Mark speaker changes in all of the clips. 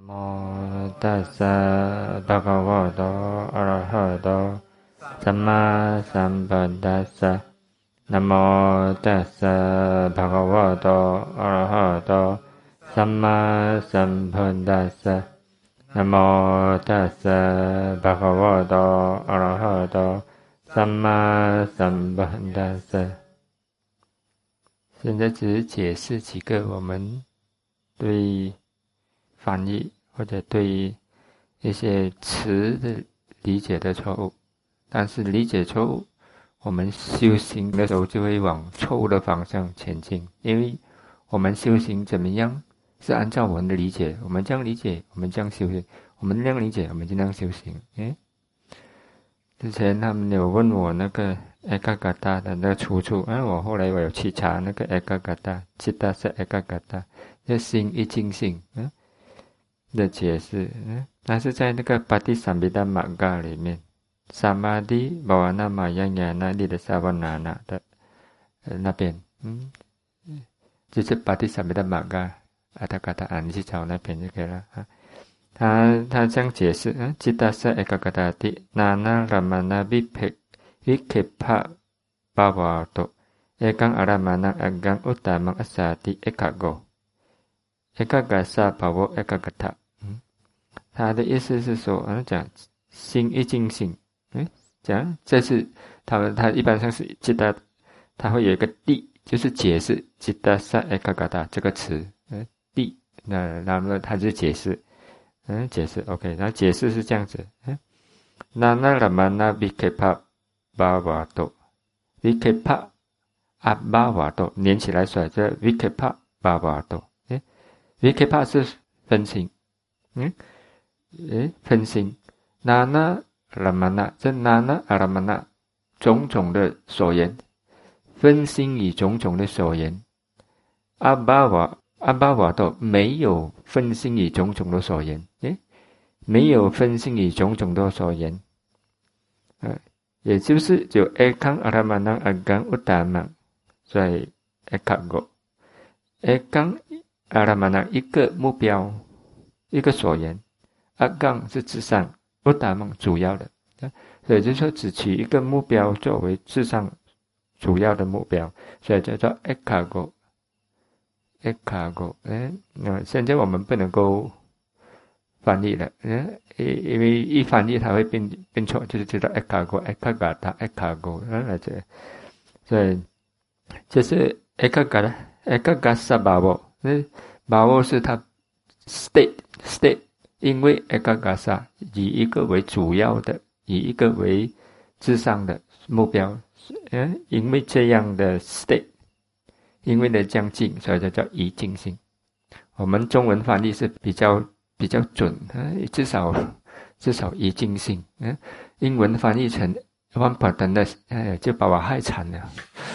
Speaker 1: mô tassa bhagavato arahato samma sambuddhassa. Nam mô tassa bhagavato arahato samma sambuddhassa. Nam mô tassa bhagavato arahato samma sambuddhassa。现在只是解释几个我们对翻译或者对一些词的理解的错误，但是理解错误，我们修行的时候就会往错误的方向前进。因为我们修行怎么样是按照我们的理解，我们这样理解我们这样修行，我们那样理解我们就那样修行。之前他们有问我那个 Ekagata 的那个出处，我后来我有去查那个 Ekagata Citta是 Ekagata 就心一境性的解释，它是在那个 Patisambhida Magga 里面 Samadhi Bhavana Maya Jnana Nidasavana 的那边，就是 Patisambhida Magga 他给他你去找那边就可以了。他这样解释，Citta ekagati nana ramana vikepha bhavato ekang aramana agang uttamang asati ekago ekagasa bhavo ekagata。他的意思是说，讲心一境性，讲这是他一般上是Citta，他会有一个地，就是解释Citta ekagata这个词，地，那么他就解释。解释 OK， 然后解释是这样子，Nana ramana vikepha bhavato vikepha bhavato 连起来说这 vikepha bhavato vikepha 是分心，分心 Nana ramana 这 Nana ramana 种种的所言，分心以种种的所言，abhavato 没有分心以种种的所言，没有分心以种种的所言，也就是就 ekang aramanang agang uttamang， 所以 ekago ekang aramanang 一个目标，一个所言， agang 是至上， uttamang 主要的，所以就是说只取一个目标作为至上主要的目标，所以叫做 ekago。现在我们不能够翻译了，因为一翻译它会变错，就是知道 ekagata ekago 所以这是 ekagasa bhavo， bhavo 是它 state， 因为 ekagasa 以一个为主要的，以一个为至上的目标，因为这样的 state，因为的将近，所以就叫一境性。我们中文翻译是比较准，至少一境性。英文翻译成 one partners， 就把我害惨了，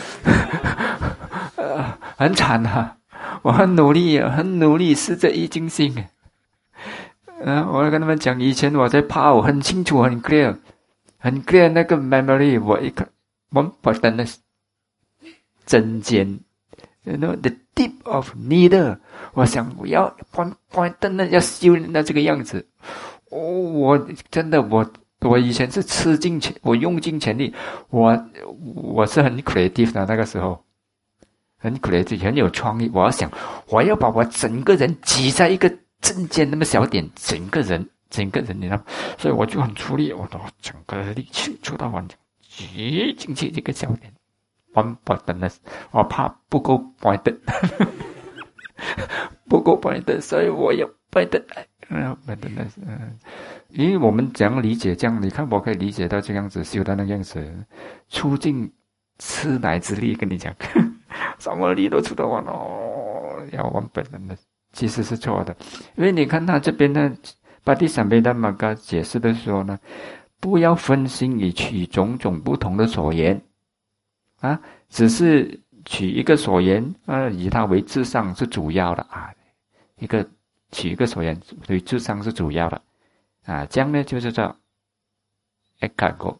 Speaker 1: 很惨啊！我很努力试着一境性。我跟他们讲，以前我在PAO很清楚，很 clear 那个 memory， 我一看 one partners 针尖。the tip of needle， 我想我要真的要修到这个样子。我真的我以前是我用尽全力，我是很 creative 的，那个时候很 creative， 很有创意。我要想我要把我整个人挤在一个针尖那么小点，整个人你知道，所以我就很出力，我整个力气出到完全挤进去这个小点。one partners， 我怕不够 pointed， 不够 pointed， 所以我要 pointed， 因为我们怎样理解这样，你看我可以理解到这样子，修到那样子，出尽吃奶之力，跟你讲，什么力都出到完要 one partners， 其实是错的，因为你看他这边呢，把第三杯的马嘎解释的时候呢，不要分心以取种种不同的所言。只是取一个所言，以它为至上是主要的取一个所言为至上是主要的这样呢就是叫 ekago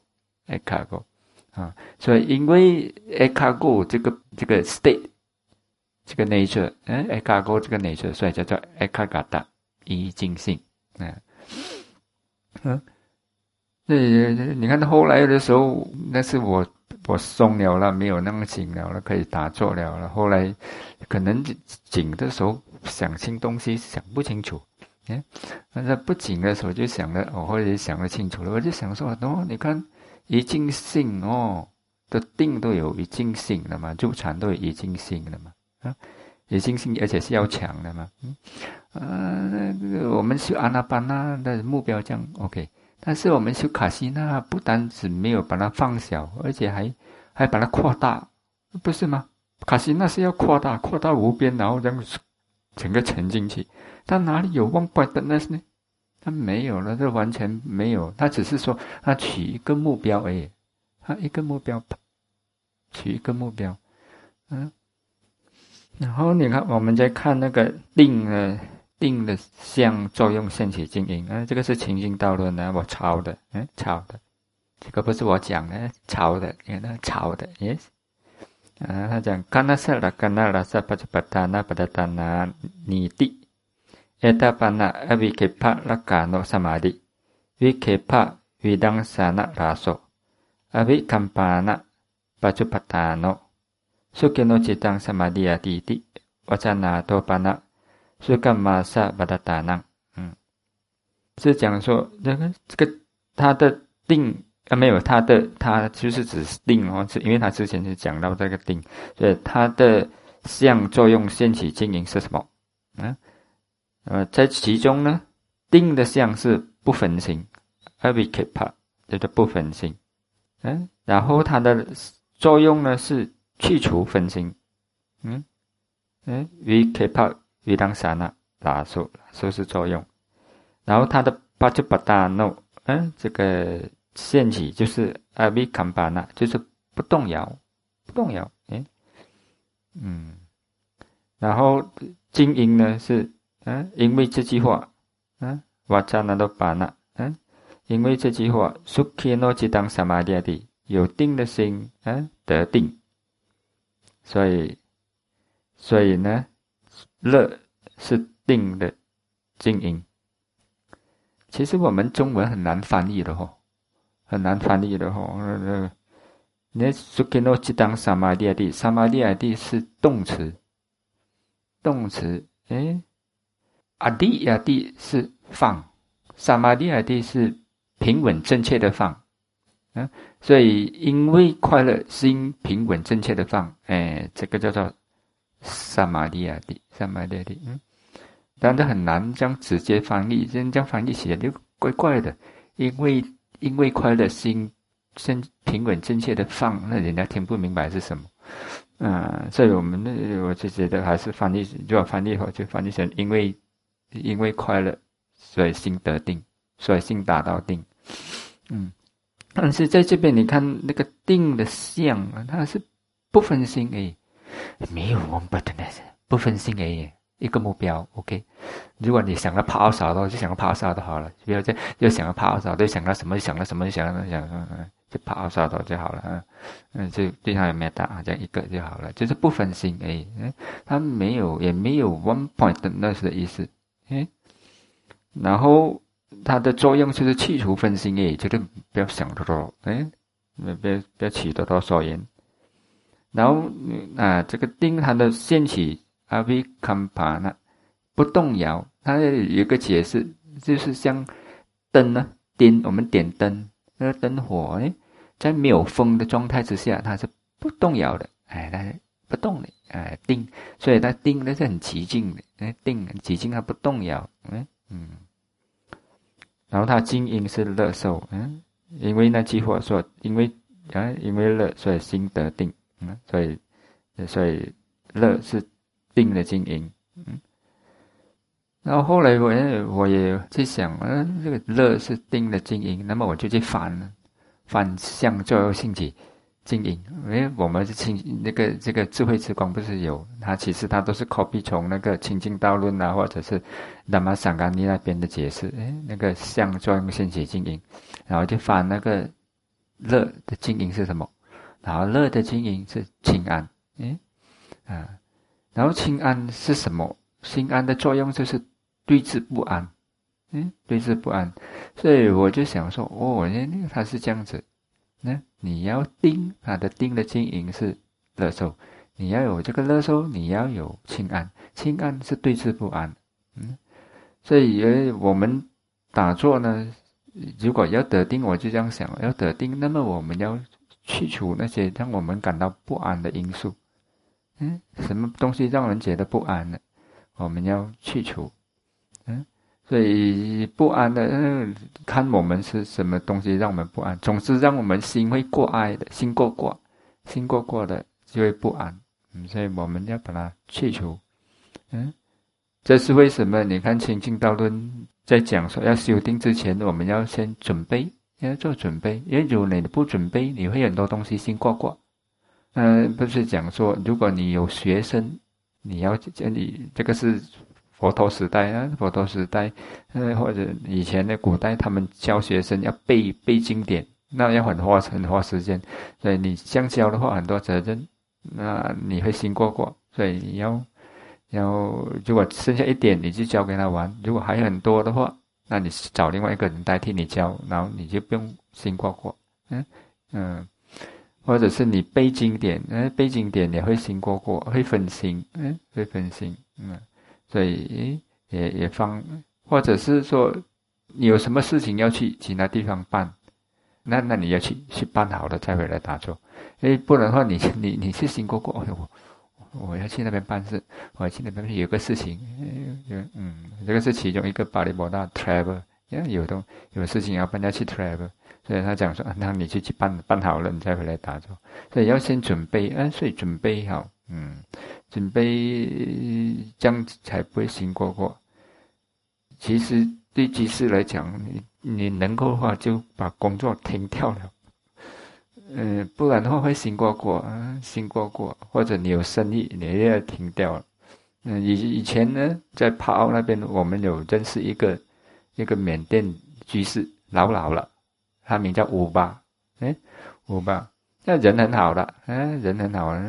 Speaker 1: 所以因为 ekago 这个 state 这个 nature ekago 这个 nature， 所以叫做 ekagata 一境性你看后来的时候，那是我松了，没有那么紧了，可以打坐了。后来可能紧的时候想清东西想不清楚，但是不紧的时候就想了，或者想得清楚了，我就想说你看一境性的定都有一境性的嘛，入禅都有一境性的嘛，一境性而且是要强的嘛，我们修阿那巴那的目标这样 OK。但是我们修卡西那不单只没有把它放小，而且还把它扩大，不是吗？卡西那是要扩大无边，然后这样整个沉进去。它哪里有 one pointedness 呢？它没有了，这完全没有。它只是说它取一个目标而已，它一个目标，取一个目标，然后你看，我们再看那个定的相作用现起静音这个是情境道论我抄的，这个不是我讲的，抄的 yes 他讲 kanasa lakana rasa pacupatthana padatana niti etapana avikepa lakano samadhi vikepa vidangsana raso avikampana pacupattano sukino citang samadhiyatiti wacana topana是干嘛萨巴达达囊，是讲说这个他的定没有他就是指定是因为他之前就讲到这个定，所以他的相作用现起经营是什么？在其中呢，定的相是不分心 ，avikapa 叫做不分心，然后它的作用呢是去除分心，vikapa维当萨那拉说是作用，然后它的巴就巴达诺，这个现起就是阿比坎巴那，就是不动摇，然后经营呢是因为这句话，瓦扎那都巴那，因为这句话 ，sukino 只当萨玛迪的有定的心，得定，所以呢。乐是定的经营，其实我们中文很难翻译的你 sukino 只当萨玛迪的，萨玛迪的是动词，阿迪亚蒂是放，萨玛迪亚蒂是平稳正确的放，所以因为快乐心平稳正确的放，这个叫做萨玛迪亚蒂，但是很难这样直接翻译，这样翻译起来就怪怪的，因为快乐心平稳正确的放，那人家听不明白是什么，所以我就觉得还是翻译，如果翻译后就翻译成因为快乐，所以心得定，所以心达到定，但是在这边你看那个定的相，它是不分心而已。没有不分心而已，一个目标 OK。如果你想要泡澡的话，就想要泡澡就好了，不要就想要泡澡，就想到什么就泡澡就好了就像有没打这样一个就好了，就是不分心而已。它也没有 one pointedness 的意思，然后它的作用就是去除分心而已，就是不要想多多，不要起多多所言。然后这个定它的现起阿维坎帕那不动摇，它有一个解释，就是像灯呢，我们点灯，那个灯火在没有风的状态之下，它是不动摇的，它是不动的，定，所以它定的是很寂静的，定很寂静，它不动摇，然后它静音是乐受，因为那句话说，因为乐，所以心得定。所以乐是定的经营，然后后来我也在想，这个乐是定的经营，那么我就去反向作用兴起经营，因为我们是这个智慧之光不是有，它其实它都是 copy 从那个清净道论或者是达玛桑甘尼那边的解释，那个相作用兴起经营，然后就翻那个乐的经营是什么。然后乐的经营是清安，然后清安是什么？清安的作用就是对峙不安，对峙不安。所以我就想说，他是这样子，你要定他的定的经营是乐受，你要有这个乐受，你要有清安，清安是对峙不安。所以我们打坐呢，如果要得定，我就这样想，要得定，那么我们要去除那些让我们感到不安的因素。什么东西让人觉得不安呢？我们要去除。所以不安的，看我们是什么东西让我们不安。总是让我们心会过爱的，心过的就会不安。所以我们要把它去除。这是为什么？你看清净道论在讲说，要修定之前，我们要先准备，要做准备。因为如果你不准备，你会很多东西心过。不是讲说，如果你有学生，你这个是佛陀时代，或者以前的古代，他们教学生要背经典，那要很花时间。所以你这样教的话，很多责任，那你会心过。所以你要，如果剩下一点，你就交给他玩；如果还有很多的话，那你找另外一个人代替你教，然后你就不用心过。或者是你背经典，也会心过，会分心，所以也放，或者是说你有什么事情要去其他地方办，那你要去办好了再回来打坐，不然的话你是心过，我要去那边办事，我要去那边有个事情，这个是其中一个巴利波那 travel， 有事情要办要去 travel。所以他讲说，那你去办好了，你再回来打坐。所以要先准备，所以准备好，准备这样才不会心过。其实对居士来讲，你能够的话就把工作停掉了，不然的话会心过，或者你有生意，你也要停掉了。以前呢，在帕奥那边，我们有认识一个缅甸居士，老了。他名叫乌巴，乌巴，那人很好的，人很好，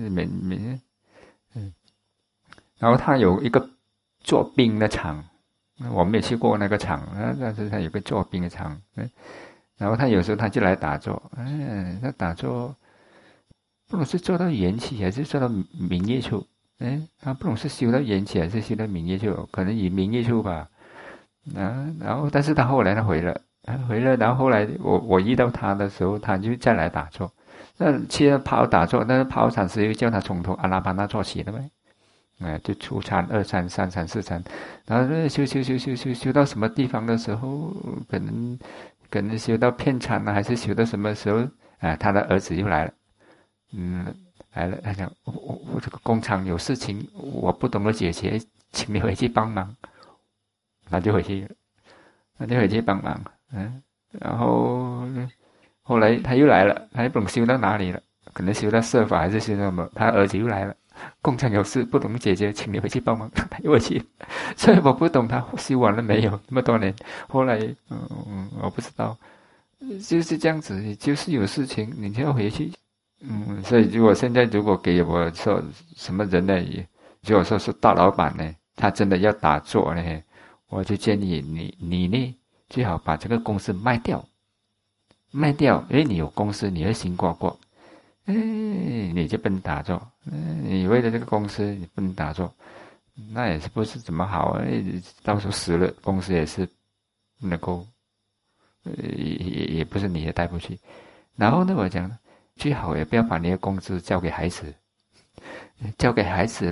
Speaker 1: 然后他有一个做冰的厂，我没有去过那个厂，但是他有个做冰的厂，然后他有时候他就来打坐，他打坐，不懂是做到缘起还是做到明月处，他不懂是修到缘起还是修到明月处，可能以明月处吧，然后但是他后来他回了，然后后来我遇到他的时候，他就再来打坐。那去了跑打坐，那跑禅师又叫他从头阿拉巴那做起了呗，就初禅、二禅、三禅、四禅，然后修到什么地方的时候，可能修到片禅还是修到什么时候，他的儿子又来了，来了，他讲我这个工厂有事情，我不懂得解决，请你回去帮忙，他就回去帮忙。然后后来他又来了，他也不懂修到哪里了，可能修到设法还是修到什么，他儿子又来了，工厂有事不懂解决，请你回去帮忙，他又回去，所以我不懂他修完了没有，那么多年，后来我不知道，就是这样子，就是有事情你就要回去，所以如果现在给我说什么人呢，如果说是大老板呢，他真的要打坐呢，我就建议你呢。最好把这个公司卖掉，因为你有公司，你会心过，你就不能打坐，你为了这个公司你不能打坐，那也是不是怎么好，到时候死了，公司也是不能够，也不是你也带不去。然后呢，我讲最好也不要把你的工资交给孩子，交给孩子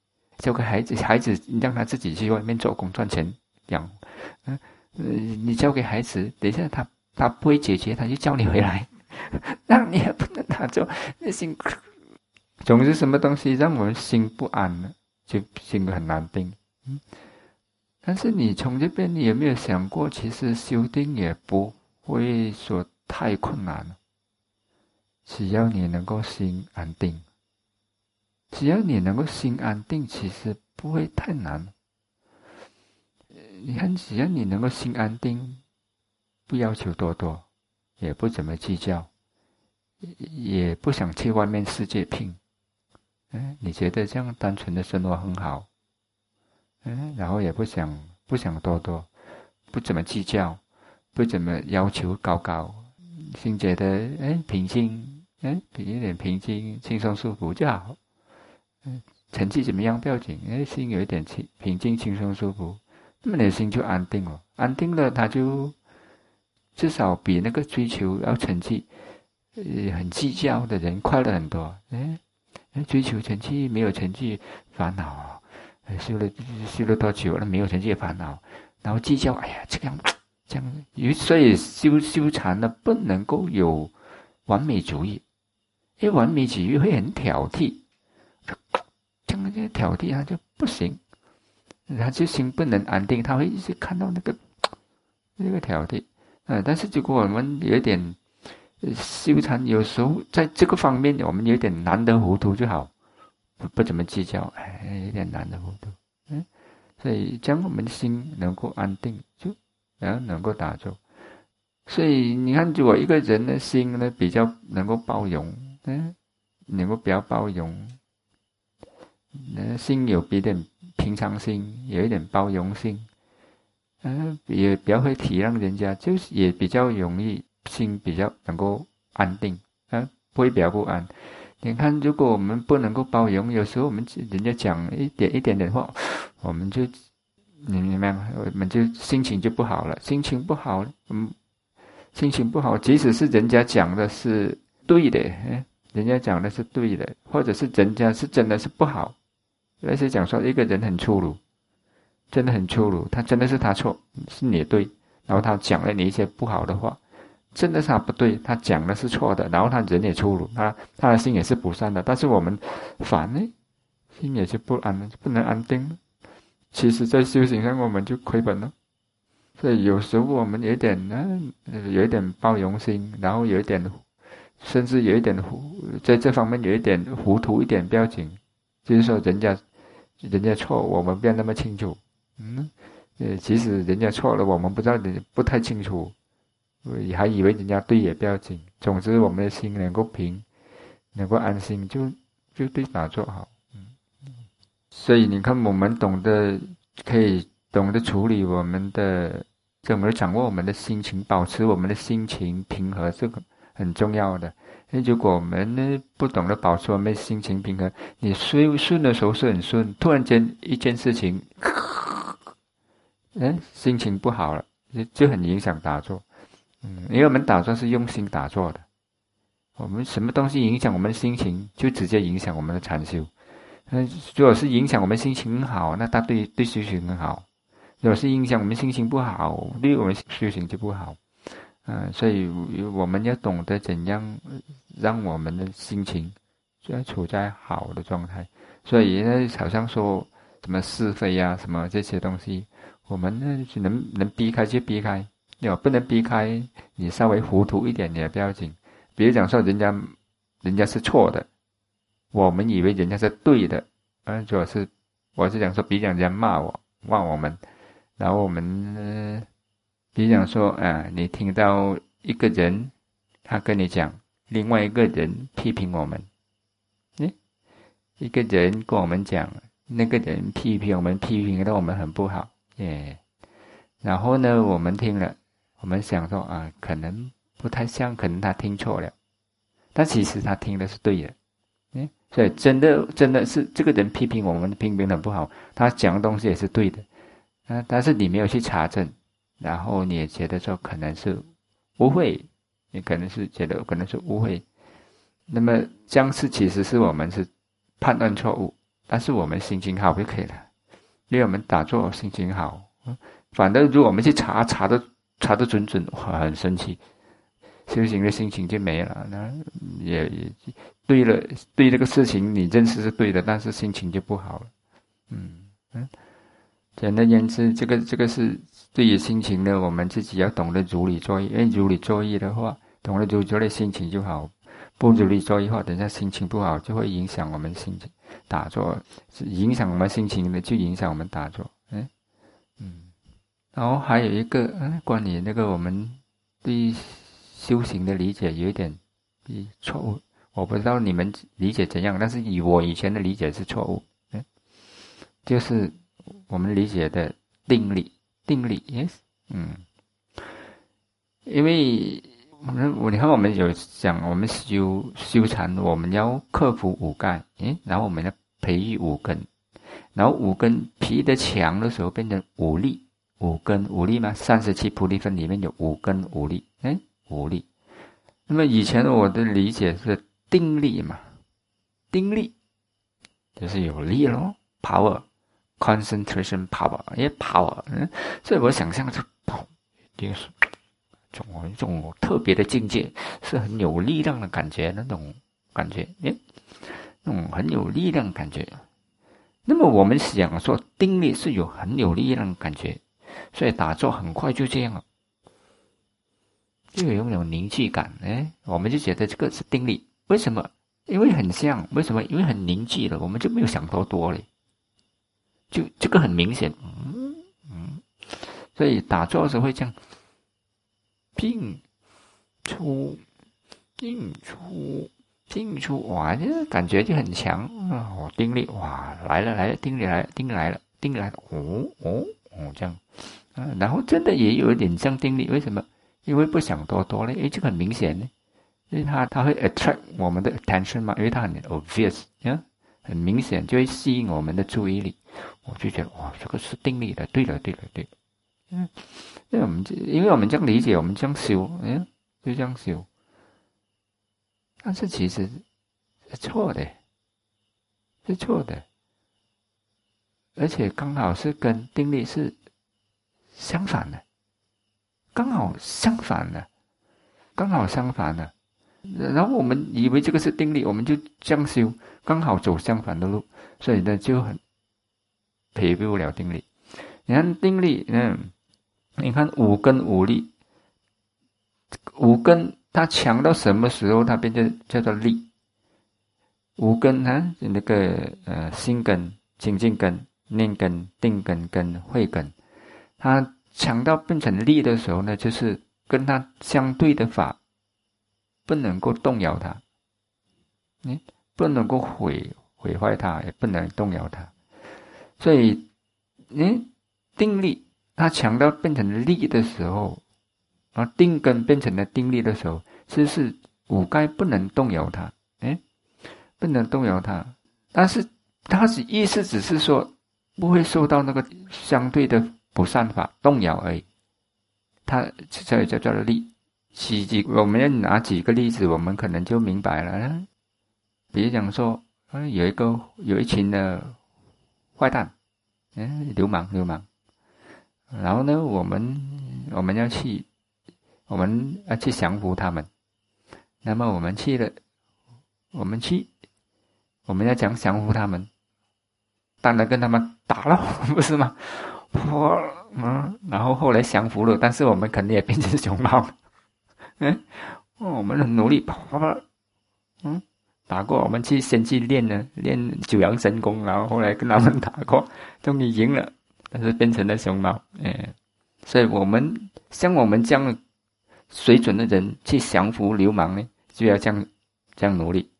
Speaker 1: 让他自己去外面做工赚钱养，你交给孩子，等一下他不会解决，他就叫你回来，那你也不能打坐，心总是什么东西让我们心不安了，就心很难定。但是你从这边你有没有想过，其实修定也不会说太困难了，只要你能够心安定，其实不会太难。你看，只要你能够心安定，不要求多，也不怎么计较，也不想去外面世界拼，你觉得这样单纯的生活很好，然后也不想不想多多，不怎么计较，不怎么要求高高，心觉得平静，有点平静，轻松舒服就好。成绩怎么样不要紧，心有一点平静、轻松、舒服，那么你的心就安定了。安定了，他就至少比那个追求要成绩，很计较的人快乐很多。追求成绩没有成绩烦恼，修了多久了没有成绩烦恼，然后计较，哎呀这样，所以修禅呢不能够有完美主义，因为完美主义会很挑剔。这样挑剔他就不行，他就心不能安定，他会一直看到那个挑剔。但是如果我们有一点修禅，有时候在这个方面我们有点难得糊涂就好，不怎么计较，有点难得糊涂。所以这样我们心能够安定，就然后能够打坐。所以你看，如果一个人的心呢比较能够包容，能够比较包容。心有一点平常心，有一点包容性，也比较会体谅人家，就是也比较容易心比较能够安定，不会比较不安。你看，如果我们不能够包容，有时候我们人家讲一点话，我们就你明白吗？我们就心情就不好了，心情不好，心情不好，即使是人家讲的是对的，人家讲的是对的，或者是人家是真的是不好。而且讲说一个人很粗鲁，真的很粗鲁，他真的是他错，是你对，然后他讲了你一些不好的话，真的是他不对，他讲的是错的，然后他人也粗鲁，他的心也是不善的，但是我们反呢，心也是不安，不能安定。其实在修行上我们就亏本了，所以有时候我们有一点包容心，然后有一点，甚至有一点在这方面有一点糊涂一点不要紧，就是说人家错，我们不要那么清楚。其实人家错了，我们不知道，不太清楚，还以为人家对也不要紧。总之，我们的心能够平，能够安心，就对打坐好。所以你看，我们可以懂得处理我们的，怎么掌握我们的心情，保持我们的心情平和，这个很重要的。如果我们呢不懂得保持我们的心情平衡，你顺的时候是很顺，突然间一件事情，心情不好了，就很影响打坐。因为我们打坐是用心打坐的，我们什么东西影响我们的心情，就直接影响我们的禅修。如果是影响我们心情很好，那它对修行很好；如果是影响我们心情不好，对我们修行就不好。所以我们要懂得怎样让我们的心情就要处在好的状态。所以呢，好像说什么是非啊，什么这些东西，我们呢就能避开就避开，不能避开，你稍微糊涂一点也不要紧。比如讲说人家是错的，我们以为人家是对的，主要是我是讲说，比如讲人家骂我们，然后我们比如讲说你听到一个人他跟你讲，另外一个人批评我们，一个人跟我们讲，那个人批评我们，批评得我们很不好，然后呢我们听了，我们想说可能不太像，可能他听错了，但其实他听的是对的。所以真的是这个人批评我们，批评得不好，他讲的东西也是对的，但是你没有去查证，然后你也觉得说可能是误会，你可能是觉得可能是误会，那么这样其实是我们是判断错误，但是我们心情好就可以了，因为我们打坐心情好，反正如果我们去查得准，很生气，修行的心情就没了，那也对了，对这个事情你认识是对的，但是心情就不好了。简而言之，这个是对于心情呢，我们自己要懂得如理作意。因为如理作意的话，懂得如理作意，心情就好；不如理作意的话，等下心情不好，就会影响我们心情。打坐影响我们心情的，就影响我们打坐。然后还有一个关于那个我们对修行的理解有一点错误，我不知道你们理解怎样，但是我以前的理解是错误。就是我们理解的定力， 定力 ，yes，因为你看我们有讲，我们修禅，我们要克服五盖，然后我们要培育五根，然后五根皮的强的时候变成五力，五根五力嘛，37菩提分里面有五根五力，五力。那么以前我的理解是定力嘛，定力就是有力咯 ，power。concentration power， power， 所以我想象就一定是这种特别的境界，是很有力量的感觉，那种感觉，那种很有力量的感觉。那么我们想说定力是有很有力量的感觉，所以打坐很快就这样了，就有那种凝聚感，我们就觉得这个是定力。为什么？因为很像，为什么？因为很凝聚了，我们就没有想多了。就这个很明显，所以打坐的时候会这样，进出，进出，进出，哇，这个感觉就很强啊！定力，哇，来了，定力来了，定力来了，这样，然后真的也有一点像定力，为什么？因为不想多了，这个很明显呢，因为它会 attract 我们的 attention 嘛，因为它很 obvious，很明显就会吸引我们的注意力。我就觉得哇，这个是定力的，对了，因为我们这样理解，我们这样修，就这样修，但是其实是错的，而且刚好是跟定力是相反的，刚好相反的，然后我们以为这个是定力，我们就这样修，刚好走相反的路，所以呢就很培不了定力。你看定力，你看五根五力，五根它强到什么时候它变成叫做力？五根那个心根、清净根、念根、定根跟慧根，它强到变成力的时候呢，就是跟它相对的法不能够动摇它，不能够毁坏它，也不能动摇它。所以定力它强到变成力的时候，定根变成了定力的时候，就是五盖不能动摇它，不能动摇它。但是它是意思只是说不会受到那个相对的不善法动摇而已。它这叫做力。我们要拿几个例子，我们可能就明白了。比如讲说，有一群的坏蛋，流氓，然后呢，我们要去降服他们。那么我们去了，我们要讲降服他们，当然跟他们打了，不是吗？然后后来降服了，但是我们肯定也变成熊猫了。我们很努力，打过，我们先去练九阳神功，然后后来跟他们打过，终于赢了，但是变成了熊猫。所以我们像我们这样水准的人去降服流氓呢，就要这样努力。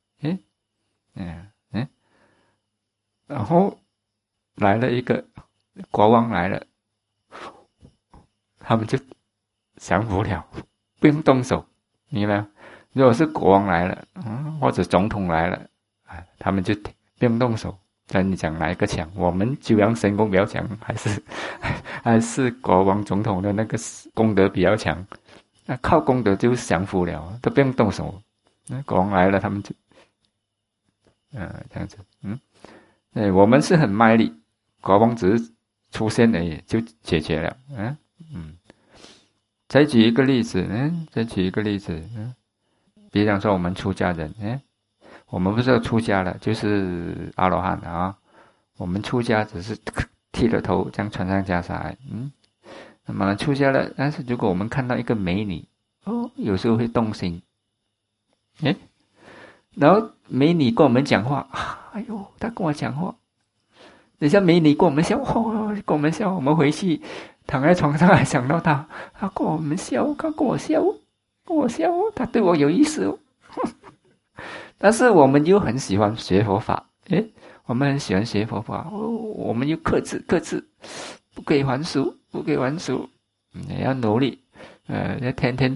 Speaker 1: 然后来了一个国王来了，他们就降服了，不用动手，明白吗？如果是国王来了，或者总统来了，他们就不用动手。那你讲哪一个强？我们九阳神功比较强，还是国王总统的那个功德比较强？那靠功德就降服了，都不用动手。那国王来了，他们就，这样子，我们是很卖力，国王只是出现而已，就解决了。再举一个例子，比如讲说我们出家人，我们不是要出家了，就是阿罗汉啊。我们出家只是剃了头，这样穿上袈裟，那么出家了。但是如果我们看到一个美女，有时候会动心，然后美女跟我们讲话，哎呦，她跟我讲话，等下美女跟我们笑，跟我们笑，我们回去躺在床上还想到她跟我们笑，她跟我笑，她对我有意思哦。但是我们又很喜欢学佛法，我们很喜欢学佛法，我们又克制， 不可以还俗，不可以还俗，你要努力，要天天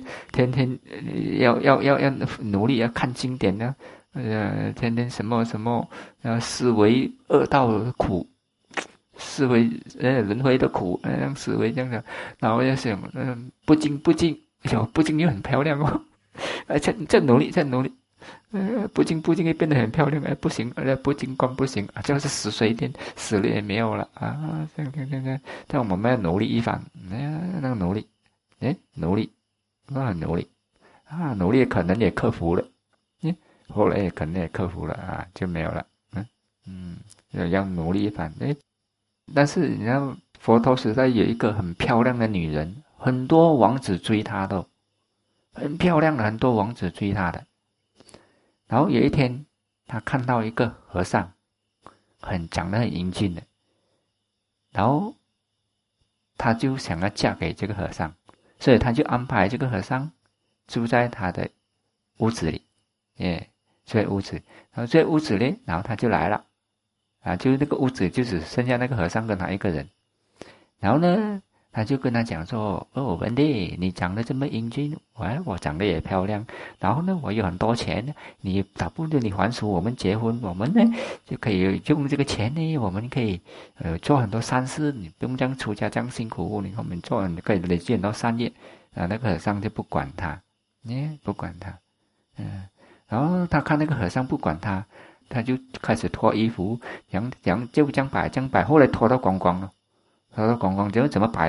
Speaker 1: 要努力，要看经典呢，天天什么什么，思维恶道的苦，思维轮回的苦，让思维这样的，然后要想，不精，不精又很漂亮哦，再努力，不精会变得很漂亮，不行，不精光不行，这样是死水一点，死了也没有了啊！这样我们要努力一番，那个努力，努力，努力啊，努力可能也克服了，后来也可能也克服了啊，就没有了，要努力一番，但是你看佛陀时代有一个很漂亮的女人，很多王子追她的，很漂亮的，很多王子追她的。然后有一天，他看到一个和尚，长得很英俊的，然后他就想要嫁给这个和尚，所以他就安排这个和尚住在他的屋子里，这屋子，然后这屋子里，然后他就来了，就是那个屋子就只剩下那个和尚跟他一个人，然后呢，他就跟他讲说，文弟，你长得这么英俊，我长得也漂亮，然后呢，我有很多钱，你打不如你还俗，我们结婚，我们呢就可以用这个钱呢，我们可以做很多善事，你不用这样出家这样辛苦，我们可以累积很多善业，那个和尚就不管他，不管他，然后他看那个和尚不管他，他就开始脱衣服，就这样摆，后来脱到光光了。他说：“光就怎么摆，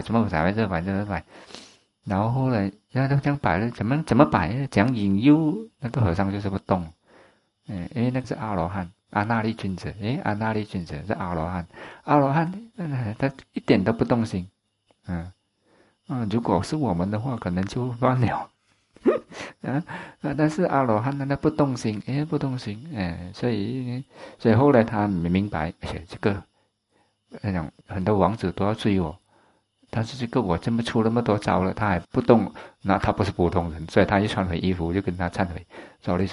Speaker 1: 然后后来他就这样摆了，怎么摆？怎样引诱那个和尚就是不动，因为那个是阿罗汉，阿那利君子，阿那利君子是阿罗汉，他一点都不动心，如果是我们的话，可能就乱了，但是阿罗汉他不动心，不动心，所以后来他明白，这个。”那种很多王子都要追我，但是这个我这么出那么多招了，他还不动，那他不是普通人，所以他一穿回衣服就跟他忏悔 ，sorry，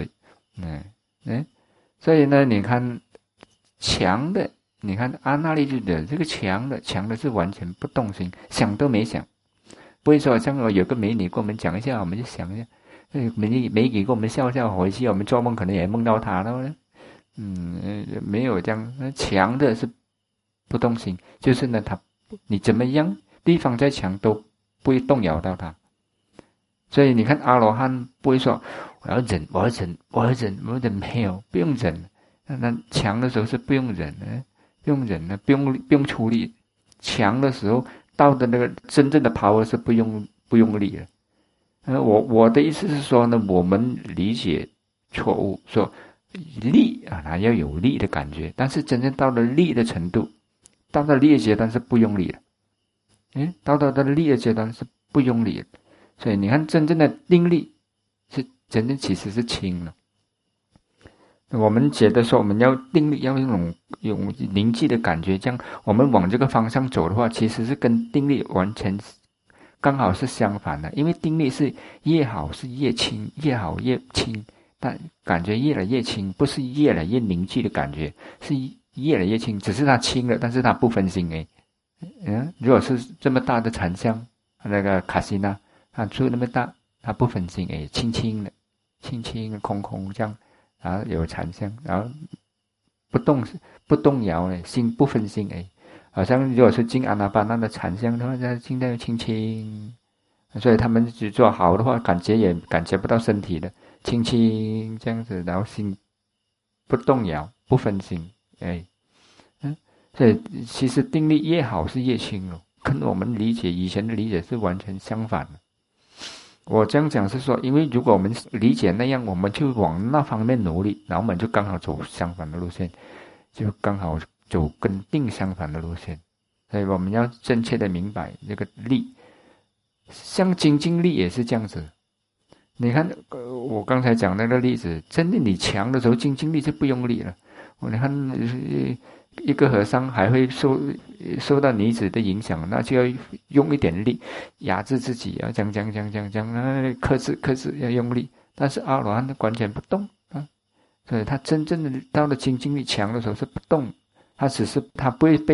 Speaker 1: 所以呢，你看强的，你看阿那利就的这个强的是完全不动心，想都没想，不会说像我有个美女跟我们讲一下，我们就想一下，美女跟我们笑回去，我们做梦可能也梦到她了，没有这样，强的是。不动心，就是呢，你怎么样，地方再强都不会动摇到他。所以你看阿罗汉不会说我要忍，没有，不用忍。那强的时候是不用忍的，不用出力。强的时候到的那个真正的 power 是不用力的。我的意思是说呢，我们理解错误，说力它要有力的感觉，但是真正到了力的程度。到了力的阶段是不用力的，到了力的阶段是不用力的，所以你看真正的定力是真正其实是轻了。我们觉得说我们要定力，要有凝聚的感觉，这样我们往这个方向走的话，其实是跟定力完全刚好是相反的，因为定力是越好是越轻，越好越轻，但感觉越来越轻，不是越来越凝聚的感觉，是越来越轻，只是它轻了，但是它不分心如果是这么大的禅相，那个卡西那，它出那么大，它不分心轻轻的，空这样，然后有禅相，然后不动摇心不分心好像如果是进阿那巴那的禅相的话，它静的轻轻，所以他们只做好的话，感觉不到身体的，轻轻这样子，然后心不动摇，不分心。所以其实定力越好是越轻了，跟我们以前的理解是完全相反的。我这样讲是说，因为如果我们理解那样，我们就往那方面努力，然后我们就刚好走相反的路线，就刚好走跟定相反的路线。所以我们要正确的明白这个力，像精进力也是这样子。你看我刚才讲那个例子，真的你强的时候精进力就不用力了。你看一个和尚还会受到女子的影响，那就要用一点力压制自己，要讲克制要用力。但是阿罗汉完全不动所以他真正的到了精进力强的时候是不动，他不会被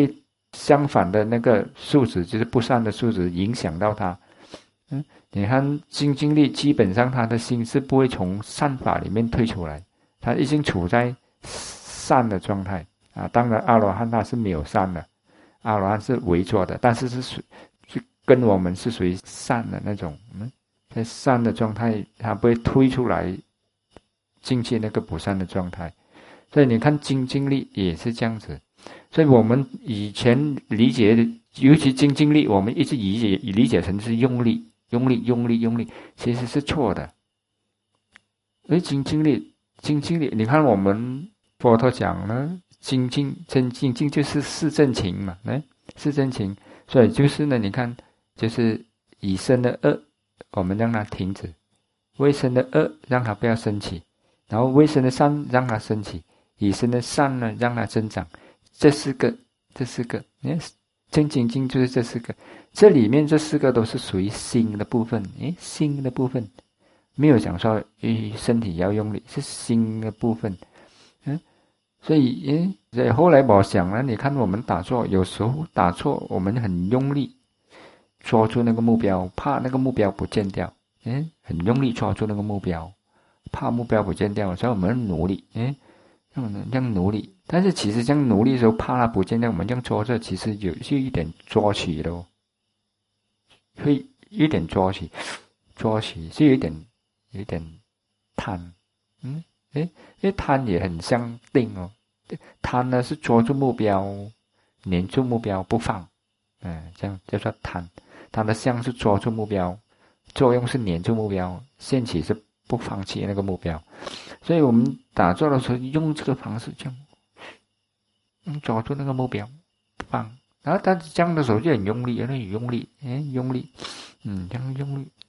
Speaker 1: 相反的那个数值，就是不善的数值影响到他。你看精进力基本上他的心是不会从善法里面退出来，他已经处在善的状态啊。当然阿罗汉他是没有善的，阿罗汉是微弱的，但是是跟我们是属于善的那种，在善的状态，他不会退出来进去那个不善的状态。所以你看精进力也是这样子。所以我们以前理解的，尤其精进力，我们一直理解成是用力，其实是错的。而精进力，你看我们佛陀讲呢，真精进就是四正勤嘛，四正勤。所以就是呢，你看，就是已生的恶，我们让它停止；未生的恶，让它不要升起；然后未生的善，让它升起；已生的善呢，让它增长。这四个，真精进就是这四个。这里面这四个都是属于心的部分，心的部分没有讲说身体要用力，是心的部分。所以后来我想了，你看我们打坐，有时候打坐我们很用力抓住那个目标，怕那个目标不见掉，很用力抓住那个目标，怕目标不见掉，所以我们努力，这样努力。但是其实这样努力的时候，怕它不见掉，我们这样抓着，其实是一点抓取的，会有点抓取是有一点贪，因为贪也很相定哦。贪呢是捉住目标，黏住目标不放，这样叫做贪。它的相是捉住目标，作用是黏住目标，现起是不放弃那个目标。所以我们打坐的时候用这个方式，这样抓住那个目标不放。然后但是这样的时候就很用力，用力，这样用力，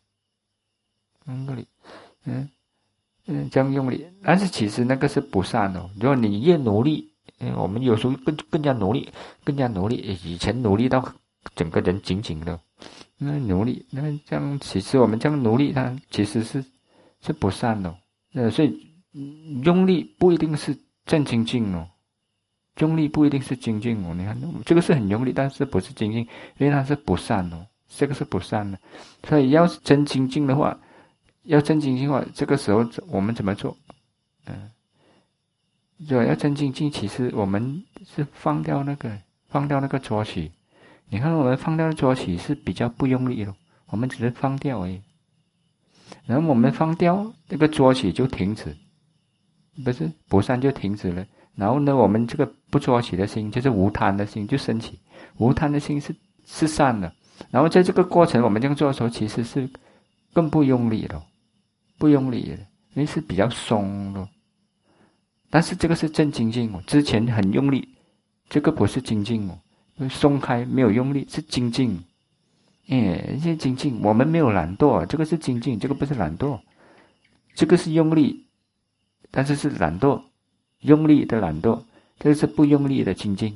Speaker 1: 这样用力。但是其实那个是不善的。如果你越努力，我们有时候更加努力，以前努力到整个人紧紧的，努力，那这样其实我们这样努力，它其实是不善的。所以用力不一定是正精进哦。用力不一定是精进哦，你看这个是很用力，但是不是精进，因为它是不善哦，这个是不善的。所以要是真精进的话，这个时候我们怎么做？要真精进，其实我们是放掉那个捉取。你看我们放掉捉取是比较不用力的，我们只是放掉而已。然后我们放掉这个捉取就停止，不是不善就停止了。然后呢，我们这个不捉取的心，就是无贪的心就升起。无贪的心是善的。然后在这个过程，我们这样做的时候，其实是更不用力的，因为是比较松的。但是这个是正精进哦，之前很用力，这个不是精进哦，松开没有用力是精进。这精进，我们没有懒惰，这个是精进，这个不是懒惰，这个是用力，但是是懒惰。用力的懒惰，这是不用力的精进，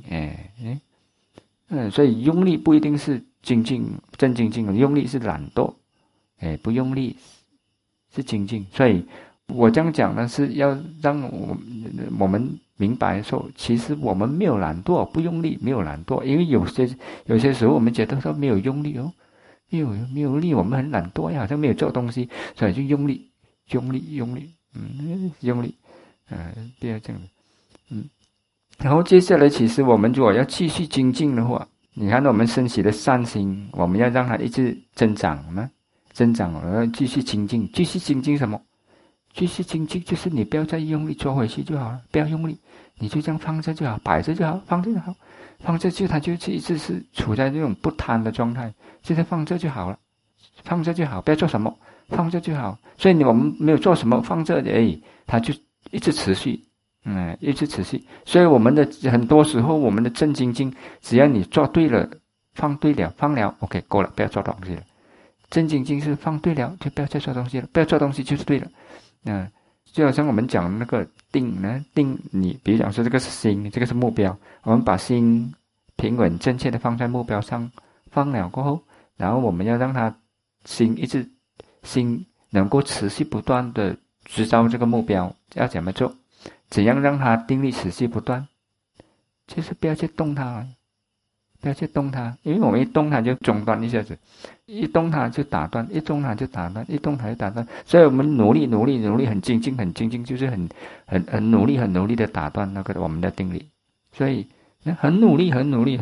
Speaker 1: 所以用力不一定是精进，正精进，用力是懒惰，不用力是精进。所以我这样讲呢，是要让我们明白说，其实我们没有懒惰，不用力没有懒惰，因为有些时候我们觉得说没有用力哦，没有力，我们很懒惰呀，好像没有做东西，所以就用力，用力。不要这样的，然后接下来，其实我们如果要继续精进的话，你看到我们升起的善心，我们要让它一直增长吗？增长，而继续精进，什么？继续精进就是你不要再用力抓回去就好了，不要用力，你就这样放着就好，摆着就好，放着就好，放着就它就一直是处在这种不贪的状态，就是放着就好了，放着就好，不要做什么，放着就好。所以我们没有做什么，放着而已，它就一直持续，所以我们的很多时候，我们的正精进，只要你做对了，放对了，OK， 够了，不要做东西了。正精进是放对了，就不要再做东西了，不要做东西就是对了。就好像我们讲那个定呢，你比如讲说这个是心，这个是目标，我们把心平稳正确的放在目标上，放了过后，然后我们要让它心能够持续不断的制造这个目标，要怎么做？怎样让它定力持续不断？就是不要去动它， 不要去动它，因为我们一动它就中断一下子，一动它就打断，一动它就打断，一动它就打断。所以我们努力，很精进，就是很努力的打断那个我们的定力。所以很努力，很用力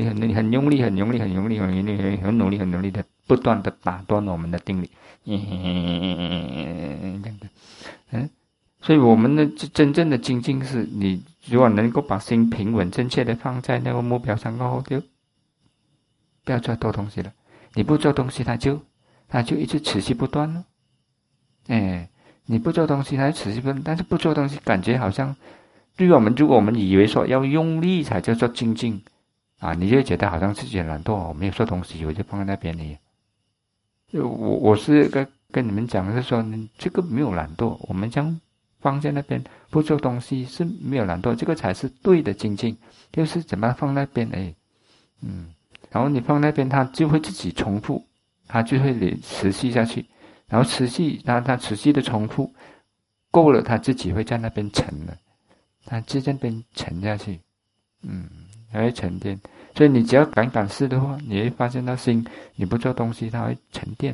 Speaker 1: 的不断的打断我们的定力，这样的，所以我们的真正的精进是，你如果能够把心平稳正确的放在那个目标上后，就不要做多东西了。你不做东西，它就一直持续不断了。你不做东西，它就持续不断，但是不做东西，感觉好像对于我们，如果我们以为说要用力才叫做精进啊，你就会觉得好像自己很懒惰，我没有做东西，我就放在那边里。我是跟你们讲是说，这个没有懒惰，我们将放在那边不做东西是没有懒惰，这个才是对的精进，就是怎么放那边然后你放那边，它就会自己重复，它就会持续下去，然后它持续的重复够了，它自己会在那边沉了，它就在那边沉下去，它会沉淀。所以你只要敢试的话，你会发现到心，你不做东西，它会沉淀。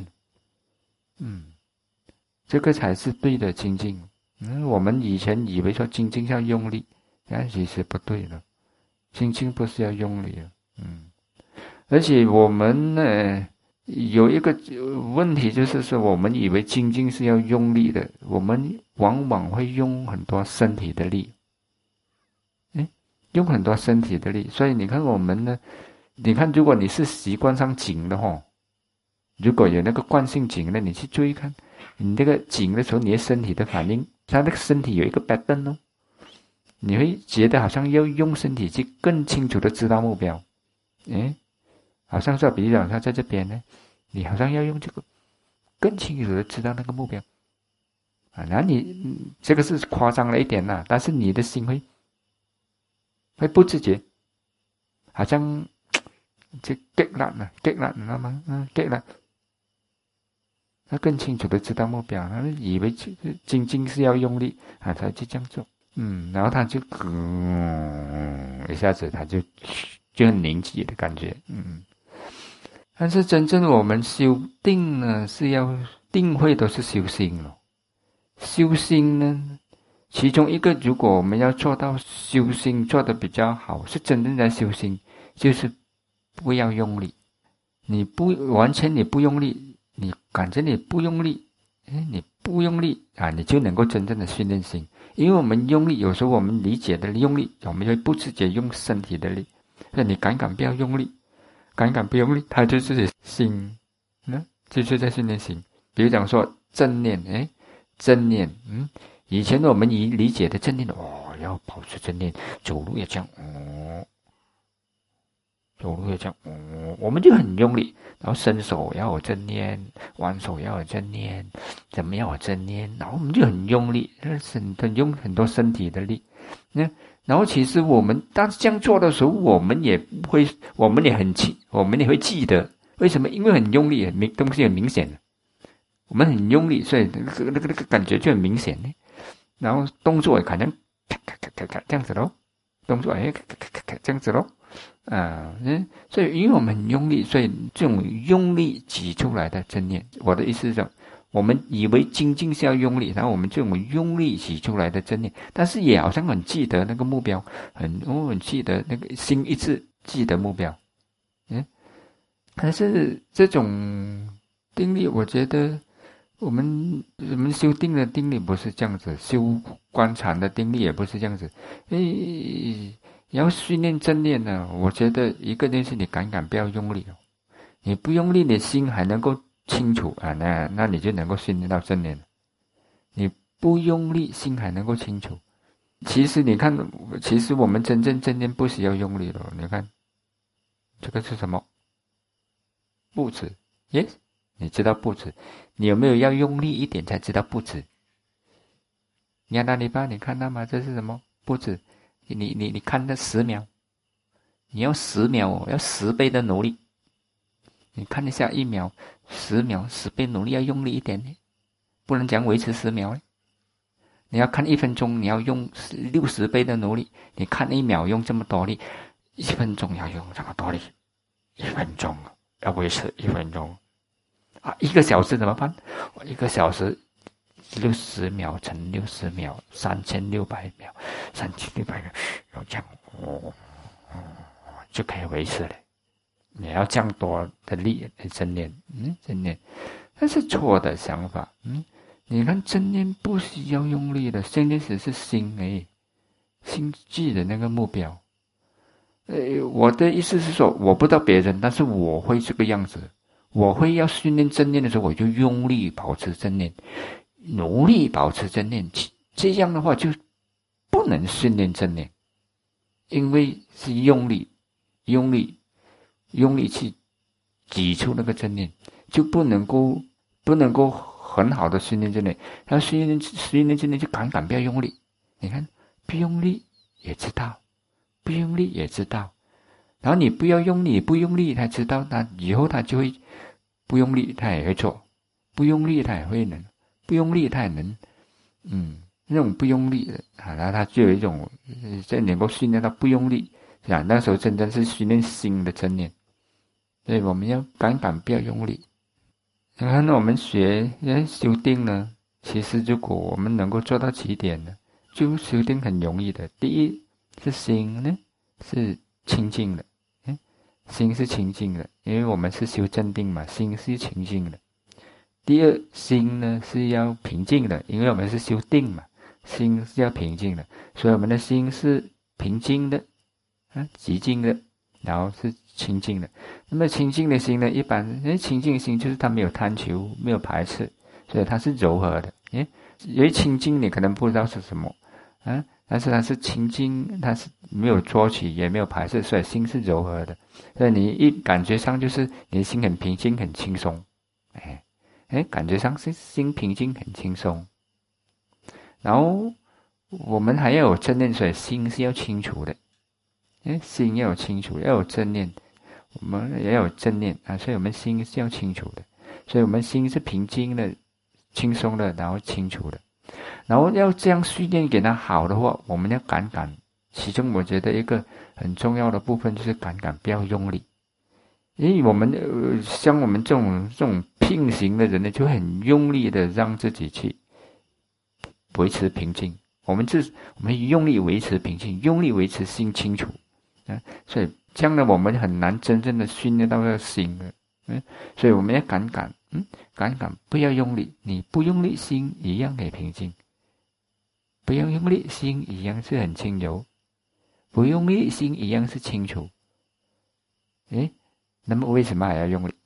Speaker 1: 这个才是对的精进。我们以前以为说精进要用力，但其实不对了，精进不是要用力的。而且我们呢有一个问题，就是说我们以为精进是要用力的，我们往往会用很多身体的力。用很多身体的力，所以你看我们呢，你看如果你是习惯上紧的如果有那个惯性紧的，你去注意看，你这个紧的时候，你的身体的反应，它那个身体有一个 pattern 你会觉得好像要用身体去更清楚的知道目标，好像说，比如讲他在这边呢，你好像要用这个更清楚的知道那个目标然后你这个是夸张了一点啦，但是你的心会不自觉，好像就激了，你知道吗？激了，他更清楚的知道目标，他以为精进是要用力他就这样做，然后他就一下子他就很凝结的感觉，但是真正我们修定呢，是要定慧都是修心了，修心呢。其中一个，如果我们要做到修心做得比较好，是真正的修心，就是不要用力。你不用力，你感觉你不用力，你不用力你就能够真正的训练心。因为我们用力，有时候我们理解的用力，我们会不自觉用身体的力。所以你敢不要用力，敢不用力，它就是心，就是在训练心。比如讲说正念，正念，以前我们理解的正念要保持正念，走路也这样，走路也这样，我们就很用力，然后伸手要有正念，弯手要有正念，怎么样有正念，然后我们就很用力，用很多身体的力，然后其实我们当这样做的时候，我们也会记得，为什么？因为很用力，东西很明显，我们很用力，所以那个感觉就很明显。然后动作也可能咔这样子咯，动作咔这样子咯，所以因为我们很用力，所以这种用力挤出来的正念，我的意思是说，我们以为精进是要用力，然后我们这种用力挤出来的正念，但是也好像很记得那个目标，很记得那个心一直记得目标，但是这种定力，我觉得。我们修定的定力不是这样子，修观禅的定力也不是这样子。要训练正念呢，我觉得一个就是你敢不要用力你不用力，你心还能够清楚那你就能够训练到正念。你不用力，心还能够清楚。其实你看，其实我们真正正念不需要用力了。你看，这个是什么？步子 ，yes。你知道步子，你有没有要用力一点才知道步子？你看那里吧，你看到吗？这是什么步子？你看那10秒，你要10秒要10倍的努力。你看一下1秒、10秒，10倍努力要用力一点呢，不能讲维持10秒呢。你要看1分钟，你要用60倍的努力。你看1秒用这么多力， 1分钟要用这么多力，1分钟要维持1分钟啊，1个小时怎么办？1个小时60秒乘60秒，3600秒，3600秒，要这样就可以维持了。你要这样多的力来正念，正念，那是错的想法。你看正念不需要用力的，正念只是心而已，心智的那个目标。我的意思是说，我不知道别人，但是我会这个样子。我会要训练正念的时候，我就用力保持正念，努力保持正念。这样的话就不能训练正念，因为是用力去挤出那个正念，就不能够很好的训练正念。要训练正念就敢不要用力。你看，不用力也知道，不用力也知道。然后你不要用力，不用力他知道，那以后他就会不用力，他也会做，不用力他也会能，不用力他也能，那种不用力的然后他就有一种在能够训练到不用力那时候真正是训练心的正念。所以我们要敢不要用力。然后呢，我们修定呢，其实如果我们能够做到起点呢，就修定很容易的。第一是心呢是清净的，心是清净的，因为我们是修正定嘛，心是清净的。第二，心呢是要平静的，因为我们是修定嘛，心是要平静的，所以我们的心是平静的，寂静的，然后是清净的。那么清净的心呢，一般清净的心就是它没有贪求，没有排斥，所以它是柔和的。因为清净你可能不知道是什么但是它是清净，它是没有捉取，也没有排斥，所以心是柔和的。所以你一感觉上就是你的心很平静，很轻松。感觉上是心平静，很轻松。然后我们还要有正念，所以心是要清楚的。心要有清楚，要有正念，我们也要有正念所以我们心是要清楚的。所以我们心是平静的、轻松的，然后清楚的。然后要这样训练给它好的话，我们要敢。其中我觉得一个很重要的部分就是敢不要用力。因为我们像我们这种拼型的人呢，就很用力的让自己去维持平静。我们用力维持平静，用力维持心清楚所以这样呢，我们很难真正的训练到那个心所以我们要敢不要用力。你不用力，心一样可以平静。不要用力，心一样是很轻柔；不用力，心一样是清楚。那么为什么还要用力？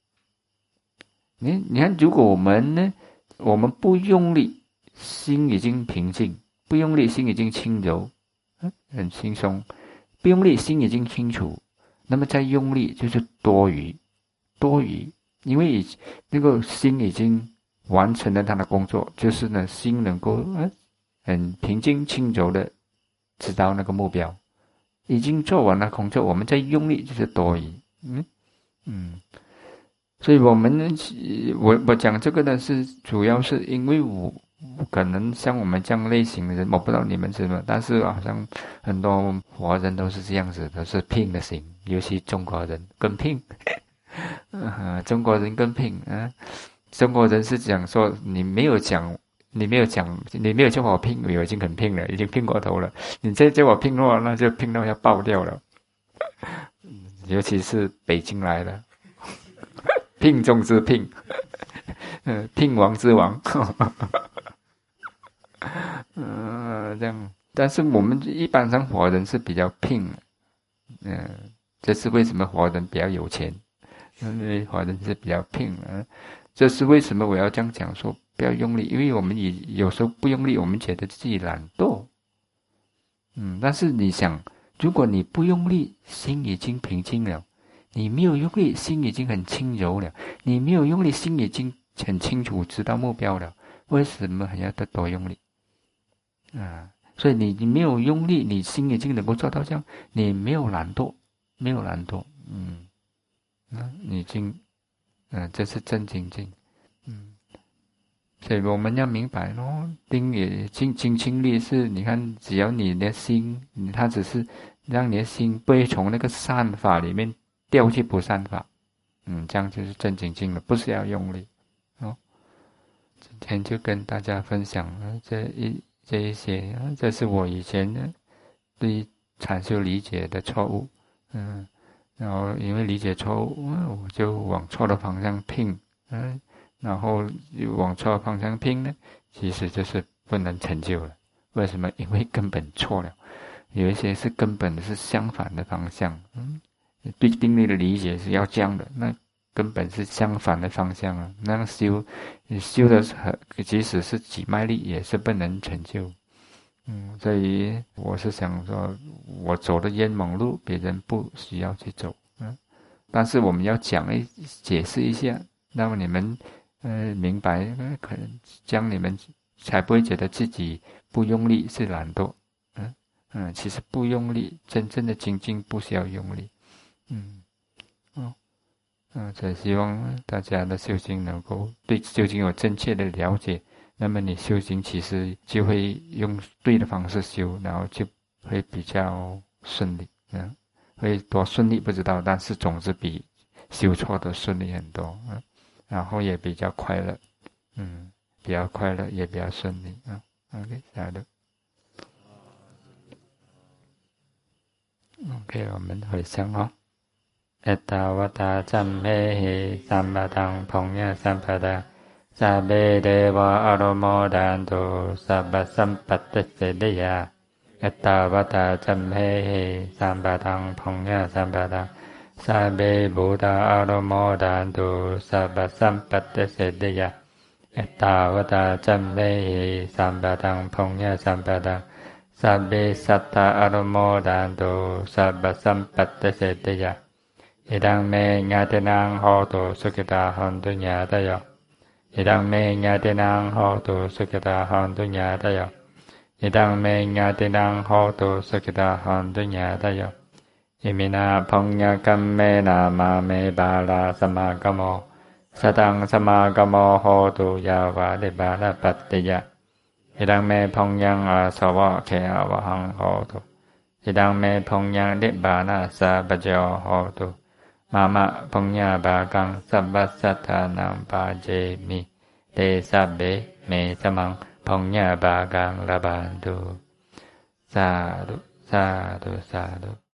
Speaker 1: 你看，如果我们不用力，心已经平静；不用力，心已经轻柔，很轻松；不用力，心已经清楚。那么再用力就是多余，因为那个心已经完成了它的工作，就是呢，心能够很平静轻柔的知道那个目标，已经做完了工作，我们再用力就是多余。所以我讲这个呢，是主要是因为我可能像我们这样类型的人，我不知道你们是什么，但是好像很多华人都是这样子，都是拼的型，尤其中国人更拼，中国人更拼中国人是讲说你没有叫我拼，我已经很拼了，已经拼过头了。你再叫我拼的话，那就拼到要爆掉了。尤其是北京来的，拼中之拼，拼王之王，这样。但是我们一般上华人是比较拼，这是为什么华人比较有钱？因为华人是比较拼这是为什么我要这样讲说不要用力？因为我们有时候不用力，我们觉得自己懒惰。但是你想，如果你不用力，心已经平静了；你没有用力，心已经很轻柔了；你没有用力，心已经很清楚知道目标了。为什么还要多用力？所以你没有用力，你心已经能够做到这样，你没有懒惰，你已经，这是正精进，所所以我们要明白定也精清力是，你看只要你的心，它只是让你的心不会从那个善法里面掉去不善法，这样就是正精进了，不是要用力。今天就跟大家分享这一些，这是我以前对禅修理解的错误，然后因为理解错误，我就往错的方向拼，然后往错的方向拼呢，其实就是不能成就了。为什么？因为根本错了，有一些是根本是相反的方向，对定力的理解是要这样的，那根本是相反的方向啊！那样修的即使是几卖力，也是不能成就。所以我是想说，我走的冤枉路，别人不需要去走，但是我们要解释一下，让你们明白，可能这样你们才不会觉得自己不用力是懒惰。其实不用力，真正的精进不需要用力。所以希望大家的修行能够对修行有正确的了解，那么你修行其实就会用对的方式修，然后就会比较顺利。会多顺利不知道，但是总是比修错的顺利很多。然后也比较快乐，比较快乐也比较顺利。OK， 下的。OK， 我们回向เอตาวตาจัมเพหิสัมปตังพงยสัมปตาสัพเพเทวะอนุโมทันตุสัพพสัมปัตติสิทธิยาเอตาวตาจัมเพหิสัมปตังพงยสัมปตาสัพเพบูตาอนุโมทันตุสัพพสัมปัตติสิทธิยาเอตาวตาจัมเพหิสัมปตังพงยสัมปตาสัพเพสัตตาอนุโมทันตุสัพพสัมปัตติสิทธิยาอิดังเมญาตินังโหตุสุขิตาหันตุญาตโยอิดังเมญาตินังโหตุสุขิตาหันตุญาตโยอิดังเมญาตินังโหตุสุขิตาหันตุญาตโยอิมินาพงญกัมเมนามาเมบาลาสมากโมสตังสมากโมโหตุยาวาลิบาลปัตติยะอิดังเมพงยังอาสวะเขอวหังโหตุอิดังเมพงยังลิบาลาสาปโจโหตุมามะพงญาบากังสัพพสัทธานังปาเจมิเตสัพเบเมสมังพงญาบากังละบานตุสาธุสาธุสาธุ